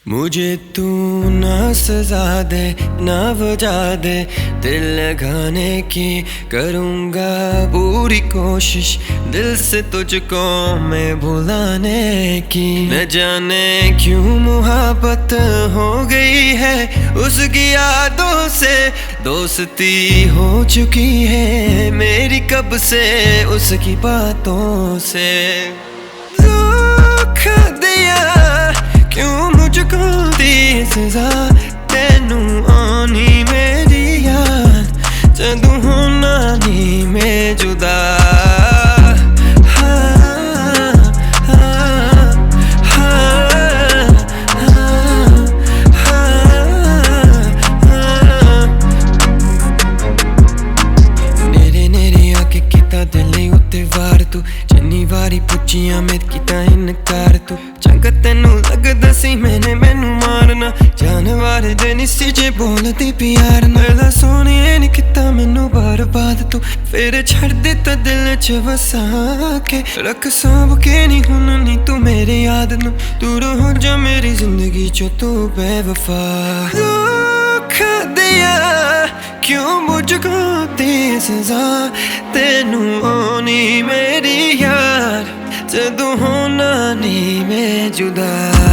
मुझे तू ना सजा दे ना वजा दे, दिल लगाने की करूँगा पूरी कोशिश, दिल से तुझको मैं भुलाने की। न जाने क्यों मुहब्बत हो गई है उसकी यादों से, दोस्ती हो चुकी है मेरी कब से उसकी बातों से। धोखा दिया क्यों मुझको दी सजा, तेनू आनी मेरी याद जदों होना नी मैं जुदा। नेरे नेरे आके किता दिल उत्ते वार तू, जिन्नी वारी पुछिया मैं किता इनकार तू। चंगा तेनू लगदा सी मैनू मारना, जानवर जनी सी जे बोलदी प्यार ना। सोनिए नी किता मैनू बर्बाद तू, फिर छड़ दिता दिल च वसा के। रख सांभ के नी हुन नी तू मेरे याद नू, दूर हो जा मेरी जिंदगी चो तू बेवफा। धोखा दिया क्यों मुझको दी सजा, तेनू आनी मेरी यार जदों होना नी मैं जुदा।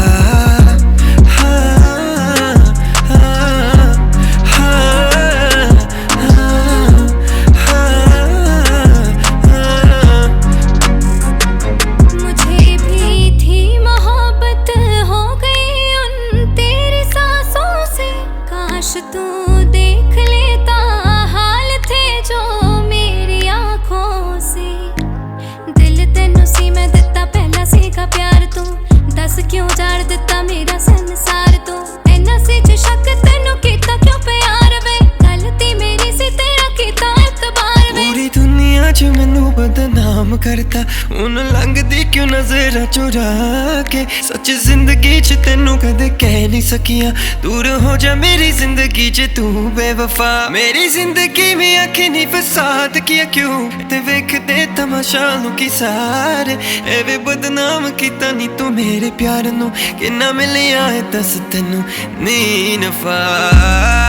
मुझे भी थी मोहब्बत हो गई उन तेरी सांसों से, काश तू देख लेता हाल थे जो मेरी आंखों से। दिल तेनू सी मैं दिता पहला सीगा प्यार तू, दस क्यों जाड़ दिता मेरा संसार तू। इन्ना सी च शक तेनू कीता क्यों प्यार वे, गलती मेरी सी तेरा कीता इतबार वे। पूरी दुनिया च मैनू बदनाम करता, उन लंघदी क्यों नजर चुरा के। सच जिंदगी च तेनू कदे कह नहीं सकिया, दूर हो जा मेरी जिंदगी च तू बेवफा। मेरी जिंदगी में आखी नहीं फसाद किया क्यों, ते वेख दे तमाशा की सारे। एवे बदनाम कीता नी तू मेरे प्यार नू, किन्ना मिलिया है दस तेनू नी नफा।